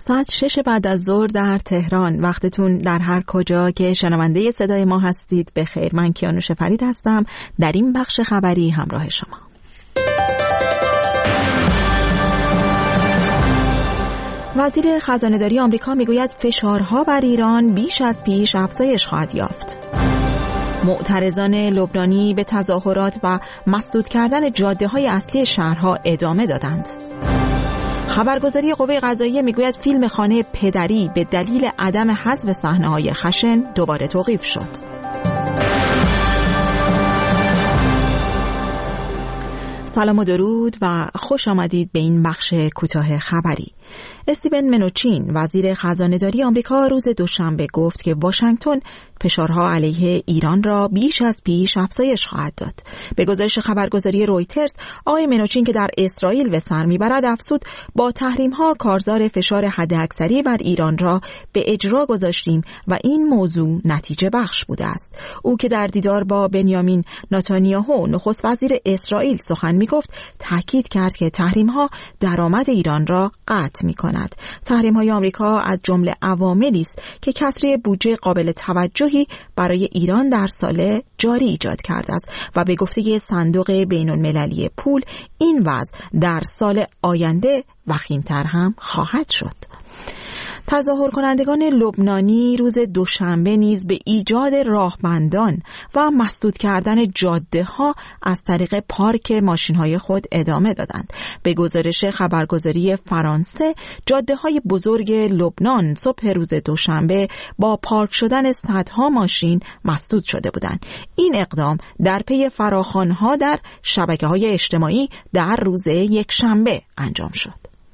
ساعت 6 بعد از ظهر در تهران. وقتتون در هر کجا که شنونده صدای ما هستید بخیر. من کیانوش فرید هستم در این بخش خبری همراه شما. وزیر خزانه‌داری آمریکا میگوید فشارها بر ایران بیش از پیش افزایش خواهد یافت. معترضان لبنانی به تظاهرات و مسدود کردن جاده‌های اصلی شهرها ادامه دادند. خبرگزاری قوه قضاییه میگوید فیلم خانه پدری به دلیل عدم حذف صحنه‌های خشن دوباره توقیف شد. سلام و درود و خوش آمدید به این بخش کوتاه خبری. استیون منوچین وزیر خزانه‌داری آمریکا روز دوشنبه گفت که واشنگتن فشارها علیه ایران را بیش از پیش افزایش خواهد داد. به گزارش خبرگزاری رویترز، آقای منوچین که در اسرائیل به سر میبرد افزود با تحریم‌ها کارزار فشار حداکثری بر ایران را به اجرا گذاشتیم و این موضوع نتیجه بخش بوده است. او که در دیدار با بنیامین نتانیاهو نخست وزیر اسرائیل سخن میگفت، تاکید کرد که تحریم‌ها درآمد ایران را قطع می‌کند. تحریم‌های آمریکا از جمله عواملی است که کسری بودجه قابل توجهی برای ایران در سال جاری ایجاد کرده است و به گفته صندوق بین‌المللی پول این وضع در سال آینده وخیم‌تر هم خواهد شد. تظاهر کنندگان لبنانی روز دوشنبه نیز به ایجاد راهبندان و مسدود کردن جاده‌ها از طریق پارک ماشین‌های خود ادامه دادند. به گزارش خبرگزاری فرانسه، جاده‌های بزرگ لبنان صبح روز دوشنبه با پارک شدن صدها ماشین مسدود شده بودند. این اقدام در پی فراخوان‌ها در شبکه‌های اجتماعی در روز یکشنبه انجام شد.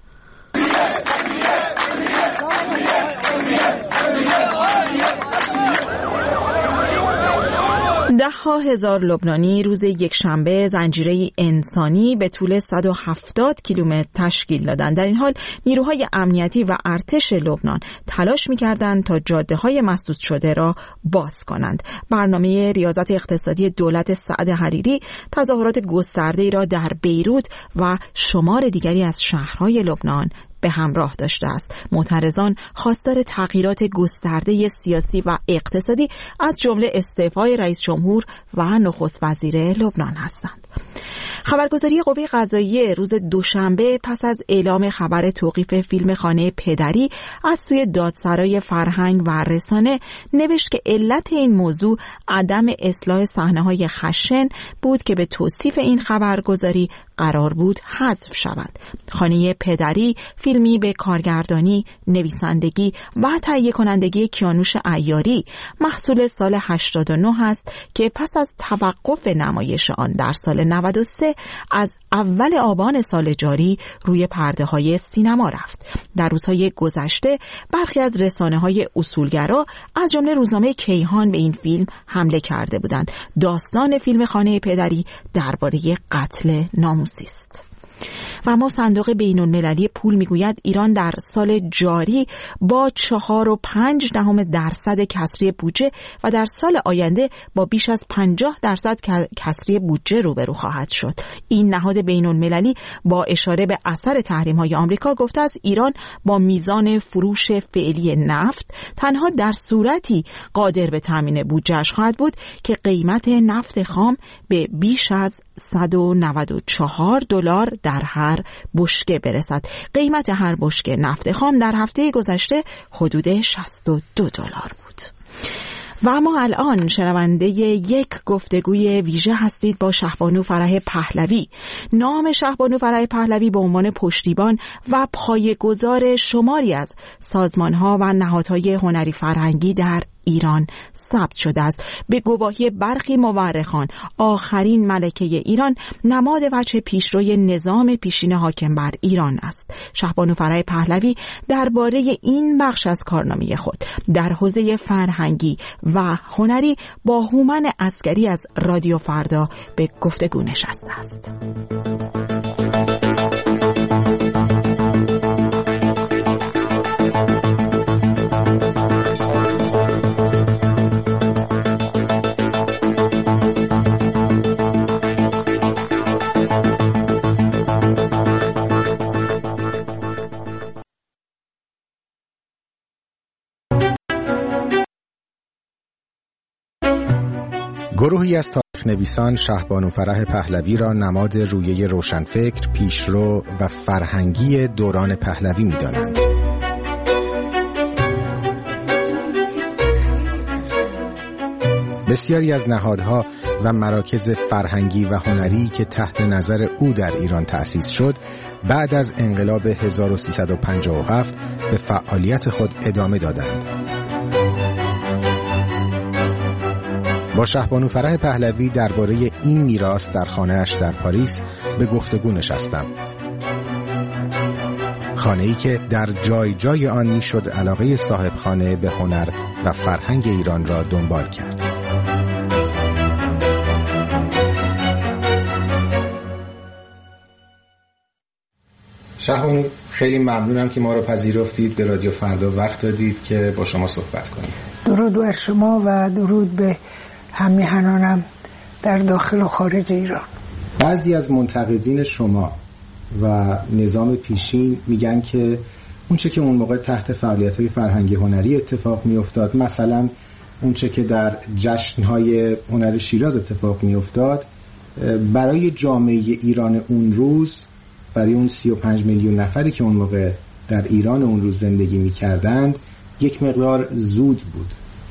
ده‌ها هزار لبنانی روز یکشنبه زنجیره انسانی به طول 170 کیلومتر تشکیل دادند. در این حال نیروهای امنیتی و ارتش لبنان تلاش می‌کردند تا جاده‌های مسدود شده را باز کنند. برنامه ریاضت اقتصادی دولت سعد حریری تظاهرات گسترده‌ای را در بیروت و شمار دیگری از شهرهای لبنان به همراه داشته است. معترضان خواستار تغییرات گسترده سیاسی و اقتصادی از جمله استعفای رئیس جمهور و نخست وزیر لبنان هستند. خبرگزاری قوه قضاییه روز دوشنبه پس از اعلام خبر توقیف فیلم خانه پدری از سوی دادسرای فرهنگ و رسانه نوشت که علت این موضوع عدم اصلاح صحنه‌های خشن بود که به توصیف این خبرگزاری قرار بود حذف شود. خانه پدری فیلمی به کارگردانی، نویسندگی و تهیه کنندگی کیانوش عیاری محصول سال 89 است که پس از توقف نمایش آن در سال 93 از اول آبان سال جاری روی پرده‌های سینما رفت. در روزهای گذشته برخی از رسانه‌های اصولگرا از جمله روزنامه کیهان به این فیلم حمله کرده بودند. داستان فیلم خانه پدری درباره قتل ناموسی است. و اما صندوق بین‌المللی پول میگوید ایران در سال جاری با 4.5% کسری بودجه و در سال آینده با بیش از 50% کسری بودجه روبرو خواهد شد. این نهاد بین‌المللی با اشاره به اثر تحریم‌های آمریکا گفته است ایران با میزان فروش فعلی نفت تنها در صورتی قادر به تامین بودجه‌اش خواهد بود که قیمت نفت خام به بیش از $194 در هر بشکه برسد. قیمت هر بشکه نفت خام در هفته گذشته حدود $62 بود. و اما الان شنونده یک گفتگوی ویژه هستید با شهبانو فرح پهلوی. نام شهبانو فرح پهلوی به عنوان پشتیبان و پایه‌گذار شماری از سازمان‌ها و نهادهای هنری فرهنگی در ایران ثبت شده است. به گواهی برخی مورخان آخرین ملکه ایران نماد وجه پیشروی نظام پیشین حاکم بر ایران است. شهبانو فرح پهلوی درباره این بخش از کارنامه خود در حوزه فرهنگی و هنری با هومن عسکری از رادیو فردا به گفتگو نشسته است. گروهی از تاریخ نویسان شهبانو فرح پهلوی را نماد رویه روشنفکر، پیشرو و فرهنگی دوران پهلوی می‌دانند. بسیاری از نهادها و مراکز فرهنگی و هنری که تحت نظر او در ایران تأسیس شد، بعد از انقلاب 1357 به فعالیت خود ادامه دادند. با شهبانو فرح پهلوی درباره این میراث در خانه‌اش در پاریس به گفتگو نشستم. خانه‌ای که در جای جای آن میشد علاقه صاحب خانه به هنر و فرهنگ ایران را دنبال کرد. شهبانو، خیلی ممنونم که ما رو پذیرفتید، به رادیو فردا وقت دادید که با شما صحبت کنیم. درود بر شما و درود به هم‌میهنانم در داخل و خارج ایران. بعضی از منتقدین شما و نظام پیشین میگن که اونچه که اون موقع تحت فعالیت‌های فرهنگی هنری اتفاق میافتاد، مثلا اونچه که در جشن‌های هنر شیراز اتفاق میافتاد، برای جامعه ایران اون روز، برای اون 35 میلیون نفری که اون موقع در ایران اون روز زندگی می‌کردند، یک مقدار زود بود.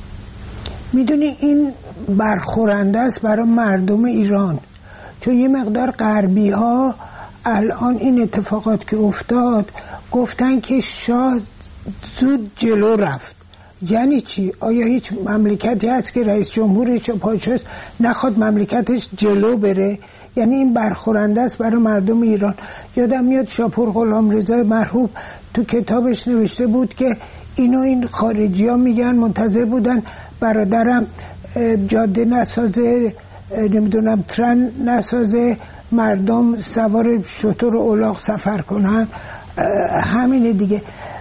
میدونی این برخورنده است برای مردم ایران، چون یه مقدار غربی ها الان این اتفاقات که افتاد گفتن که شاه زود جلو رفت. یعنی چی؟ آیا هیچ مملکتی هست که رئیس جمهورش و پادشاهش نخواد مملکتش جلو بره؟ یعنی این برخورنده است برای مردم ایران. یادم میاد شاپور غلامرضا مرحوم تو کتابش نوشته بود که این خارجی ها میگن منتظر بودن برادرم جاده نسازه، نمیدونم ترن نسازه، مردم سوار شتر و الاغ سفر کنن. همینه دیگه.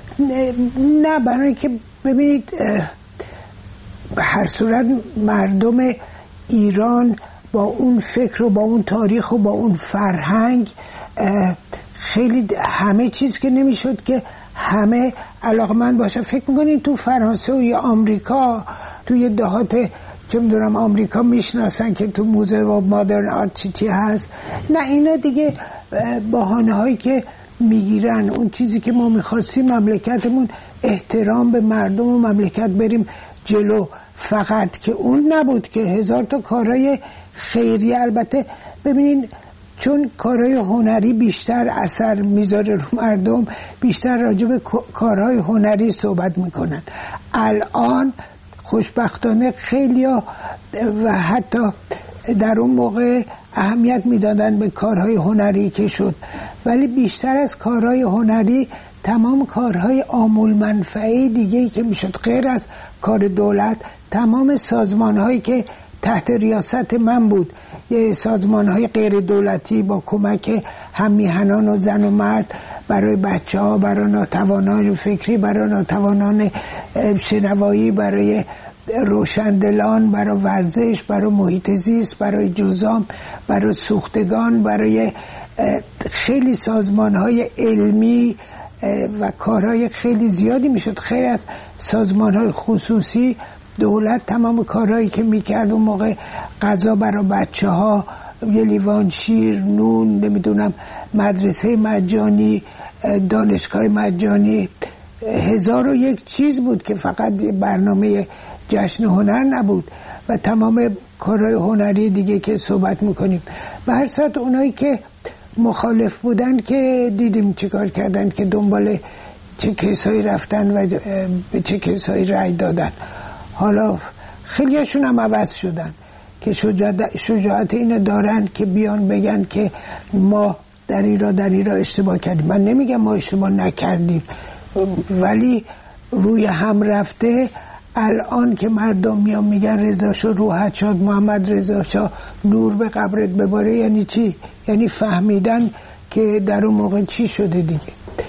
نه، برای اینکه ببینید به هر صورت مردم ایران با اون فکر و با اون تاریخ و با اون فرهنگ خیلی همه چیز که نمیشد که همه علاقمند باشه. فکر میکنین تو فرانسه و یا آمریکا، توی دهات چه میدونم آمریکا میشناسن که تو موزه و مادرن آرت چی هست؟ نه، اینا دیگه بهانه هایی که میگیرن. اون چیزی که ما میخواستیم مملکتمون احترام به مردم و مملکت بریم جلو، فقط که اون نبود که هزار تا کارهای خیریه. البته ببینین چون کارهای هنری بیشتر اثر میذاره رو مردم، بیشتر راجع به کارهای هنری صحبت میکنن. الان خوشبختانه خیلیا و حتی در اون موقع اهمیت میدادن به کارهای هنری که شد، ولی بیشتر از کارهای هنری تمام کارهای عامل منفعه دیگه‌ای که میشد غیر از کار دولت، تمام سازمانهایی که تحت ریاست من بود، یه سازمانهای غیر دولتی با کمک هم‌میهنان و زن و مرد برای بچه‌ها، برای ناتوانان فکری، برای ناتوانان شنوایی، برای روشندلان، برای ورزش، برای محیط زیست، برای جذام، برای سوختگان، برای خیلی سازمانهای علمی و کارهای خیلی زیادی میشد. خیلی از سازمانهای خصوصی دولت تمام کارهایی که میکرد اون موقع، غذا برای بچه ها، یه لیوان شیر، نون، نمیدونم مدرسه مجانی، دانشگاه مجانی، 1001 چیز بود که فقط برنامه جشن هنر نبود و تمام کارهای هنری دیگه که صحبت میکنیم. به هر صورت اونایی که مخالف بودن که دیدیم چیکار کردن، که دنبال چه کسایی رفتن و به چه کسایی رأی دادن. حالا خیلیشون هم عوض شدن که شجاعت اینو دارن که بیان بگن که ما در ایران اشتباه کردیم. من نمیگم ما اشتباه نکردیم، ولی روی هم رفته. الان که مردم میان میگن رضا شاه روحت شد، محمد رضا شاه نور به قبرت بباره، یعنی چی؟ یعنی فهمیدن که در اون موقع چی شده دیگه.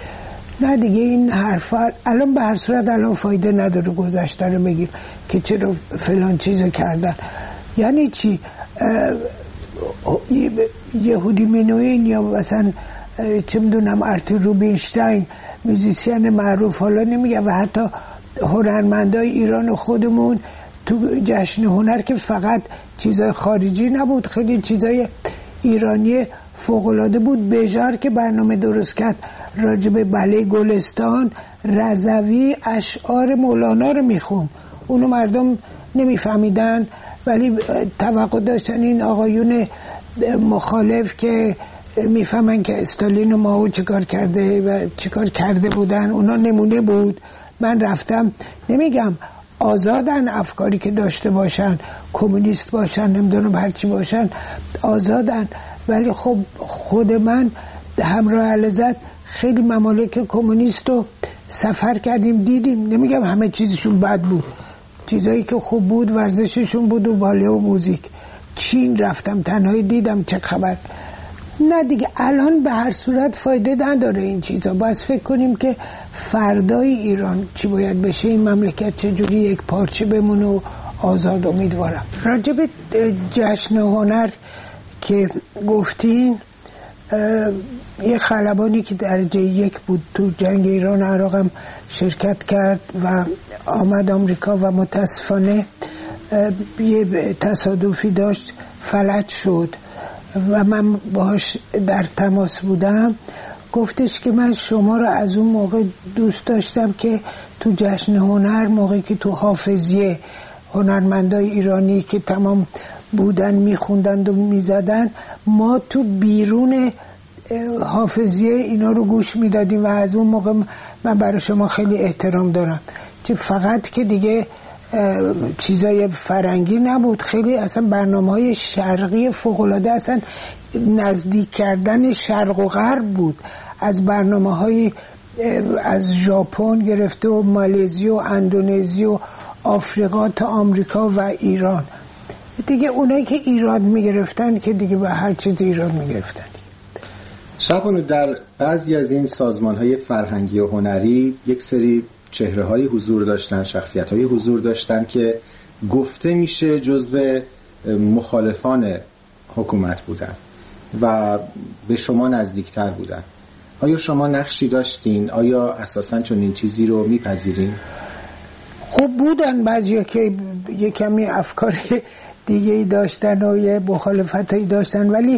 نه دیگه این حرفا الان به هر صورت الان فایده نداره گذشته رو بگیم که چرا فلان چیزو کردن. یعنی چی؟ یهودی منوین یا مثلا چه میدونم ارتور روبینشتاین، موزیسین معروف، حالا نمیگم، و حتی هنرمندای ایران خودمون تو جشن هنر که فقط چیزای خارجی نبود، خیلی چیزای ایرانی فوق‌العاده بود. بژار که برنامه درست کرد راجب بله گلستان، رضوی اشعار مولانا رو میخون، اونو مردم نمیفهمیدن ولی توقع داشتن این آقایون مخالف که میفهمن که استالین و ماو چیکار کرده و چیکار کرده بودن، اونا نمونه بود. من رفتم، نمیگم آزادن افکاری که داشته باشن، کمونیست باشن، نمیدونم هرچی باشن، آزادن، ولی خب خود من همراه علزت خیلی ممالک کمونیست رو سفر کردیم، دیدیم. نمیگم همه چیزشون بد بود، چیزایی که خوب بود ورزششون بود و باله و موزیک. چین رفتم تنهایی دیدم چه خبر. نه دیگه الان به هر صورت فایده نداره این چیزا. باید فکر کنیم که فردای ایران چی باید بشه، این مملکت چجوری یک پارچه بمونه و آزاد. امیدوارم. راجب جشن هنر که گفتین، یه خلبانی که درجه 1 بود تو جنگ ایران و عراق هم شرکت کرد و آمد آمریکا و متاسفانه یه تصادفی داشت فلج شد و من باهاش در تماس بودم. گفتش که من شما رو از اون موقع دوست داشتم که تو جشن هنر، موقعی که تو حافظیه هنرمندای ایرانی که تمام بودن میخوندند و میزدن، ما تو بیرون حافظیه اینا رو گوش میدادیم و از اون موقع من برای شما خیلی احترام دارم. چه فقط که دیگه چیزای فرنگی نبود، خیلی اصلا برنامه‌های شرقی فوق‌العاده، اصلا نزدیک کردن شرق و غرب بود. از برنامه‌های از ژاپن گرفته و مالزی و اندونزی و آفریقا تا آمریکا و ایران. دیگه اونایی که ایراد میگرفتن که دیگه به هر چیز ایراد میگرفتن. شبانو در بعضی از این سازمان‌های فرهنگی و هنری یک سری چهره‌های حضور داشتن، شخصیت‌های حضور داشتن که گفته میشه جزو مخالفان حکومت بودن و به شما نزدیکتر بودن. آیا شما نقشی داشتین؟ آیا اساساً چنین چیزی رو میپذیرین؟ خب بودن بعضیا که یه کمی افکار دیگه‌ای داشتن و یه مخالفتایی داشتن، ولی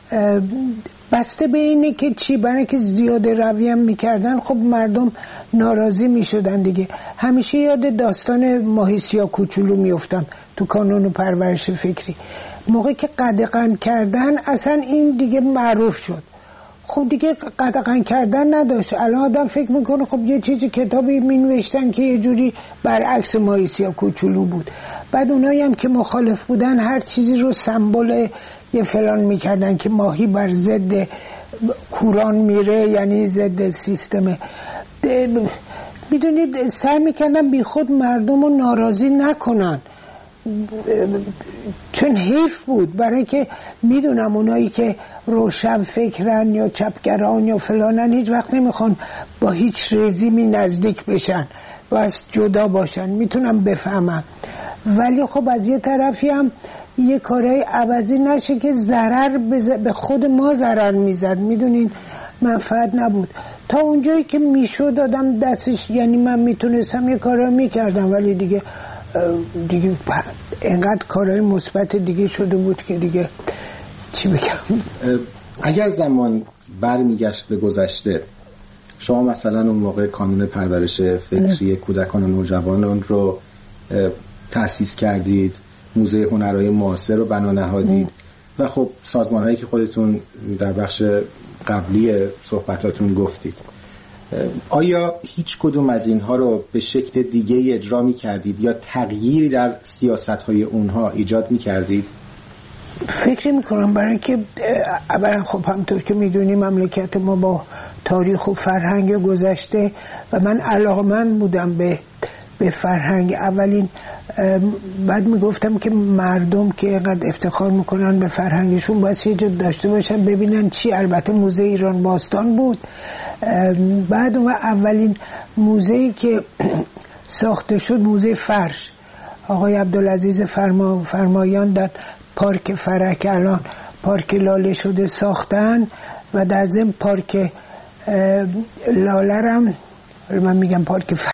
بسته به اینه که چی، برای که زیاده روی هم میکردن خب مردم ناراضی میشدن دیگه. همیشه یاد داستان ماهی سیاه کوچولو میافتم تو کانون و پرورش فکری. موقعی که قدغن کردن اصلا این دیگه معروف شد، خب دیگه قدغن کردن نداشت. الان آدم فکر میکنه خب یه چیزی کتابی مینوشتن که یه جوری برعکس ماهی سیاه کوچولو بود. بعد اونایی هم که مخالف بودن هر چیزی رو سمبل یه فلان میکردن که ماهی بر ضد کوران میره، یعنی ضد سیستم. میدونید سعی میکردن بی خود مردم رو ناراضی نکنن، چون حیف بود. برای که میدونم اونایی که روشن فکرن یا چپگران یا فلانن هیچ وقت نمیخوان با هیچ رژیمی نزدیک بشن و از جدا باشن، میتونم بفهمم. ولی خب از یه طرفی هم یه کارهای عوضی نشه که ضرر به خود ما ضرر میزد. میدونین منفعت نبود. تا اونجایی که میشد آدم دستش، یعنی من میتونستم یه کارا میکردم، ولی دیگه اینقدر کارهای مثبت دیگه شده بود که دیگه چی بگم. اگر زمان برمیگشت به گذشته، شما مثلا اون موقع کانون پرورش فکری کودکان و نوجوانان رو تأسیس کردید، موزه هنرهای معاصر رو بنا نهادید و خب سازمان‌هایی که خودتون در بخش قبلی صحبتاتون گفتید، آیا هیچ کدوم از اینها رو به شکل دیگه اجرا می‌کردید یا تغییری در سیاست‌های اونها ایجاد می‌کردید؟ فکر می‌کنم برای که اولا خب همونطور که می‌دونی مملکت ما با تاریخ و فرهنگ گذشته و من علاقه‌مند بودم به فرهنگ. اولین بعد میگفتم که مردم که اینقدر افتخار میکنن به فرهنگشون باید یه جا داشته باشن ببینن چی. البته موزه ایران باستان بود. بعد اولین موزه‌ای که ساخته شد موزه فرش، آقای عبدالعزیز فرمایان در پارک فرک، الان پارک لاله شده، ساختن و در ضمن پارک لاله هم من میگم پارک